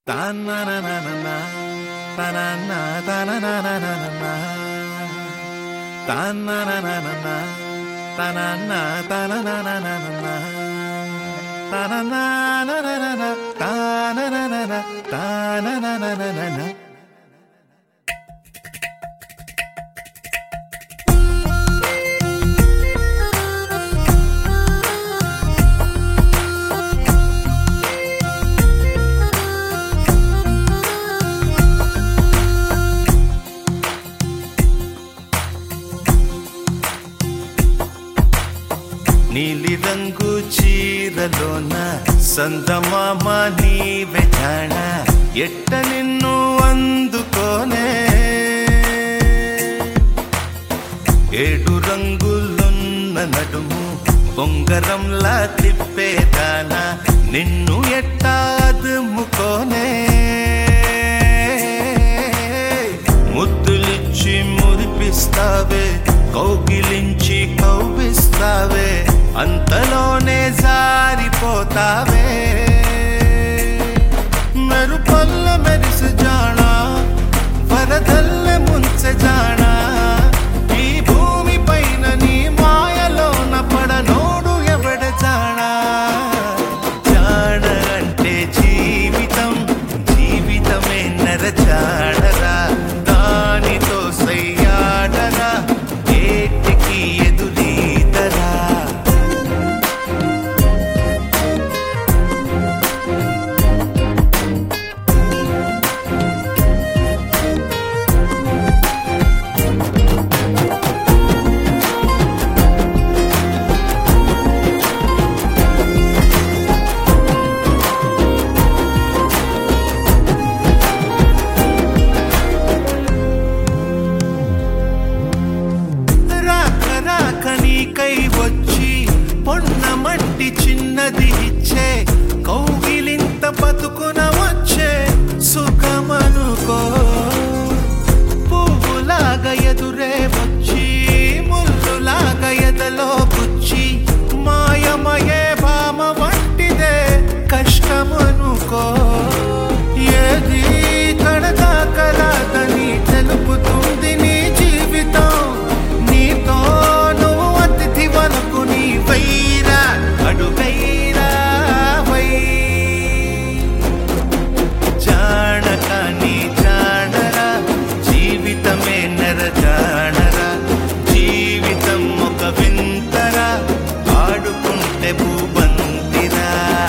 నీలి రంగు చీరలోన సందమామ నీవే జాణ ఎట్ట నిన్ను అందుకోనే ఏడు రంగులున్న నడుము బొంగరంలా తిప్పేదానా నిన్ను ఎట్టా అదుముకోనే ముద్దులిచ్చి మురిపిస్తావే కౌగిలించి కౌగిస్తావే అంతలోనే జారిపోతావే మెరుపల్ల మెరిసి జానా వరదల్ల ముంచె జానా ఈ భూమి పైన నీ మాయలోన పడనోడు ఎవడ జానా జాన అంటే జీవితం జీవితమే నర జాడరా దానితో సయ్యాడరా ఏటికి ఎదురీదరా కై వచ్చి పొన్న మట్టి చిన్నది ఇచ్చే కౌగిలింత బతుకున వచ్చే సుఖమనుకో పువ్వులాగా ఎదురే వచ్చి ముల్లులాగా ఎదలో గుచ్చి మాయమయే భామ వంటిదే కష్టమనుకో ఏది కడదాకరాదని తెలుపుతుంది నీ జీవితం నీతో వైరా అడుగైరా వై జానక నీ జానరా జీవితమే నర జానరా జీవితం ఒక వింతరా ఆడుకుంటే భూబంతిరా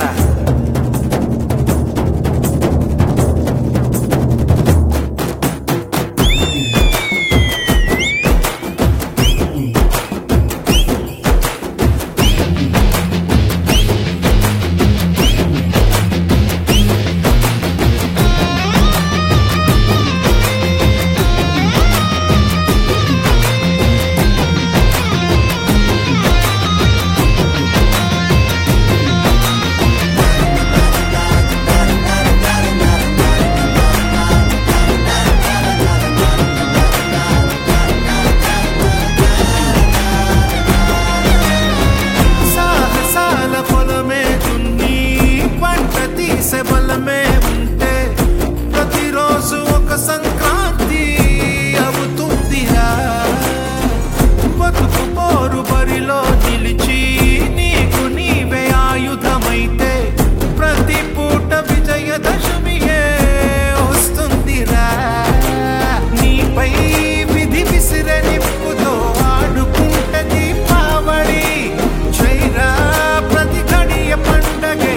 బలమే ఉంటే ప్రతిరోజు ఒక సంక్రాంతి అవుతుందిరా బతుకు పోరు బరిలో నిలిచి నీకు నీవే ఆయుధమైతే ప్రతి పూట విజయదశమియే వస్తుందిరా నీపై విధి విసిరే నిప్పుతో ఆడుకుంటే దీపావళి చైరా ప్రతి గడియ పండగే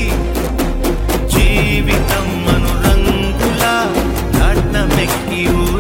జీవితం అనురంగులా నాట్నమెక్కి